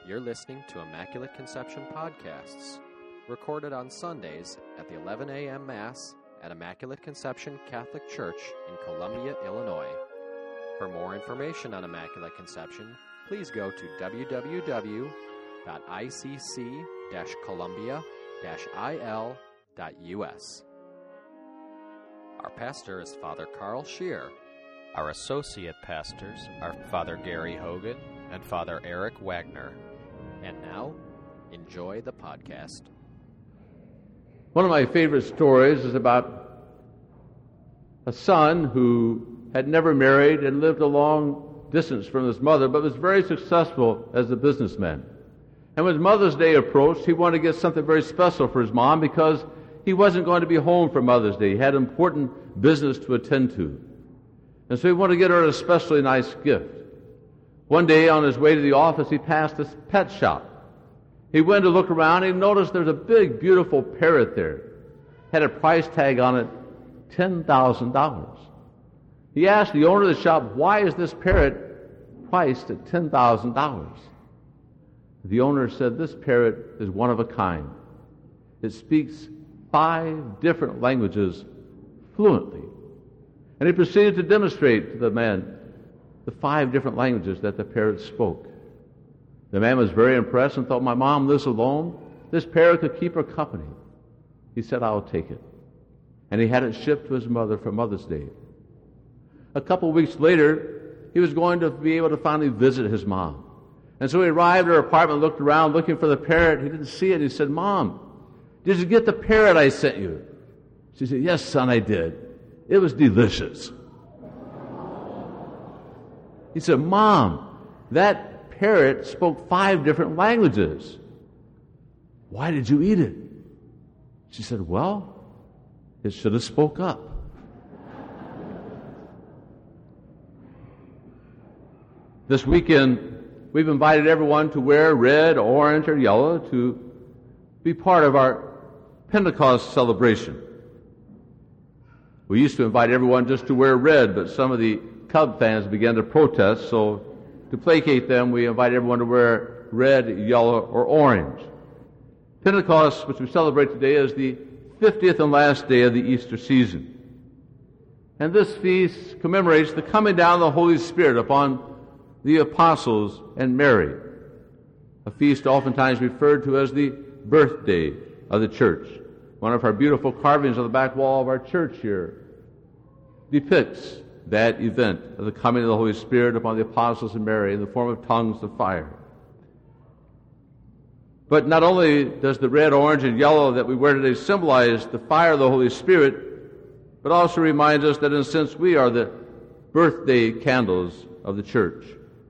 You're listening to Immaculate Conception Podcasts, recorded on Sundays at the 11 a.m. Mass at Immaculate Conception Catholic Church in Columbia, Illinois. For more information on Immaculate Conception, please go to www.icc-columbia-il.us. Our pastor is Father Carl Scheer. Our associate pastors are Father Gary Hogan and Father Eric Wagner. And now, enjoy the podcast. One of my favorite stories is about a son who had never married and lived a long distance from his mother, but was very successful as a businessman. And when Mother's Day approached, he wanted to get something very special for his mom because he wasn't going to be home for Mother's Day. He had important business to attend to. And so he wanted to get her an especially nice gift. One day on his way to the office, he passed this pet shop. He went to look around and he noticed there's a big, beautiful parrot there. Had a price tag on it, $10,000. He asked the owner of the shop, why is this parrot priced at $10,000? The owner said, this parrot is one of a kind. It speaks 5 different languages fluently. And he proceeded to demonstrate to the man the 5 different languages that the parrot spoke. The man was very impressed and thought, my mom lives alone. This parrot could keep her company. He said, I'll take it. And he had it shipped to his mother for Mother's Day. A couple of weeks later, he was going to be able to finally visit his mom. And so he arrived at her apartment, looked around, looking for the parrot. He didn't see it. He said, Mom, did you get the parrot I sent you? She said, yes, son, I did. It was delicious. He said, Mom, that parrot spoke 5 different languages. Why did you eat it? She said, well, it should have spoke up. This weekend, we've invited everyone to wear red, orange, or yellow to be part of our Pentecost celebration. We used to invite everyone just to wear red, but some of the Cub fans began to protest, so to placate them, we invite everyone to wear red, yellow, or orange. Pentecost, which we celebrate today, is the 50th and last day of the Easter season. And this feast commemorates the coming down of the Holy Spirit upon the apostles and Mary, a feast oftentimes referred to as the birthday of the church. One of our beautiful carvings on the back wall of our church here depicts that event of the coming of the Holy Spirit upon the apostles and Mary in the form of tongues of fire. But not only does the red, orange, and yellow that we wear today symbolize the fire of the Holy Spirit, but also reminds us that in a sense we are the birthday candles of the church.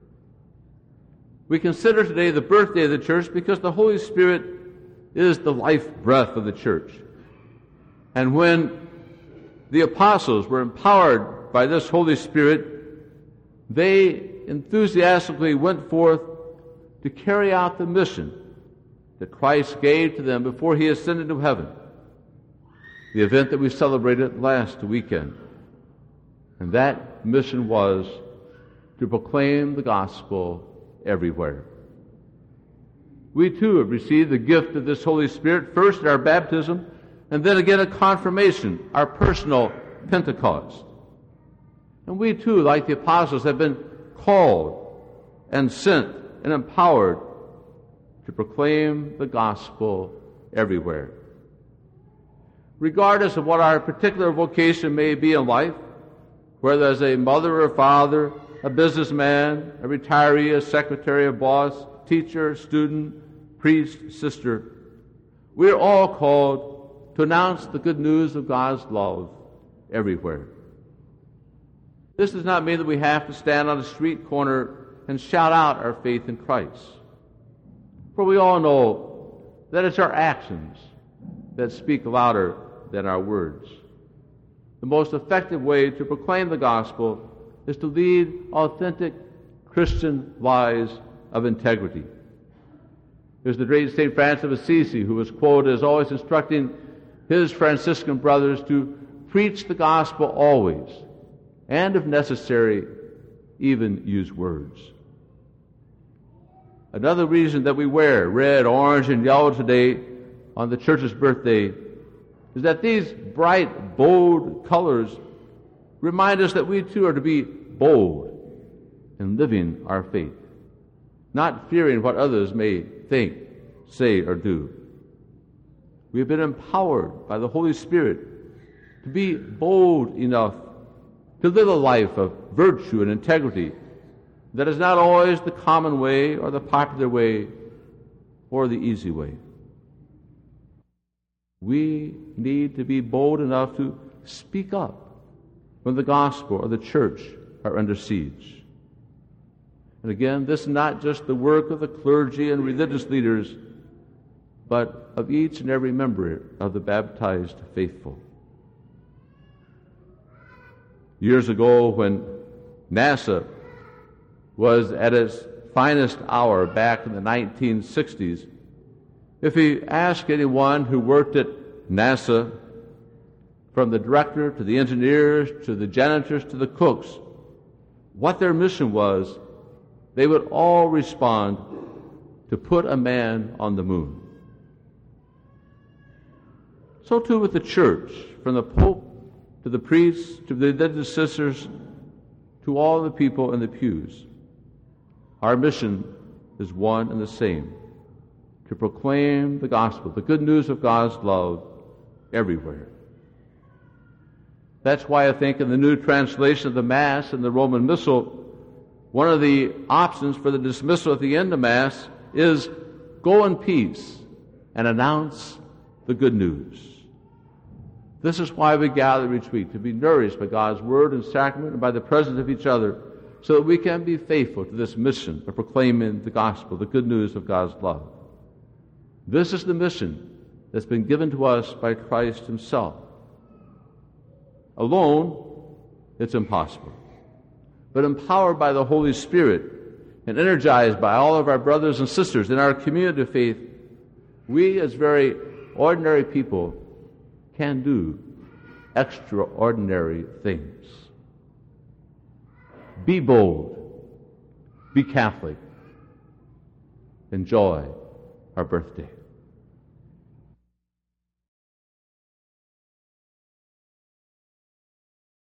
We consider today the birthday of the church because the Holy Spirit is the life breath of the church. And when the apostles were empowered by this Holy Spirit, they enthusiastically went forth to carry out the mission that Christ gave to them before he ascended to heaven, the event that we celebrated last weekend. And that mission was to proclaim the gospel everywhere. We too have received the gift of this Holy Spirit, first at our baptism, and then again at confirmation, our personal Pentecost. And we too, like the apostles, have been called and sent and empowered to proclaim the gospel everywhere. Regardless of what our particular vocation may be in life, whether as a mother or father, a businessman, a retiree, a secretary, a boss, teacher, student, priest, sister, we are all called to announce the good news of God's love everywhere. This does not mean that we have to stand on a street corner and shout out our faith in Christ. For we all know that it's our actions that speak louder than our words. The most effective way to proclaim the gospel is to lead authentic Christian lives of integrity. There's the great St. Francis of Assisi, who was quoted as always instructing his Franciscan brothers to preach the gospel always, and if necessary, even use words. Another reason that we wear red, orange, and yellow today on the church's birthday is that these bright, bold colors remind us that we too are to be bold in living our faith, not fearing what others may think, say, or do. We have been empowered by the Holy Spirit to be bold enough to live a life of virtue and integrity that is not always the common way or the popular way or the easy way. We need to be bold enough to speak up when the gospel or the church are under siege. And again, this is not just the work of the clergy and religious leaders, but of each and every member of the baptized faithful. Years ago, when NASA was at its finest hour back in the 1960s, if you ask anyone who worked at NASA, from the director to the engineers to the janitors to the cooks, what their mission was, they would all respond to put a man on the moon. So too with the church, from the Pope to the priests to the religious sisters to all the people in the pews. Our mission is one and the same: to proclaim the gospel, the good news of God's love, everywhere. That's why I think in the new translation of the Mass and the Roman Missal, one of the options for the dismissal at the end of Mass is go in peace and announce the good news. This is why we gather each week, to be nourished by God's Word and sacrament and by the presence of each other, so that we can be faithful to this mission of proclaiming the gospel, the good news of God's love. This is the mission that's been given to us by Christ Himself. Alone, it's impossible. But empowered by the Holy Spirit and energized by all of our brothers and sisters in our community of faith, we as very ordinary people can do extraordinary things. Be bold. Be Catholic. Enjoy our birthday.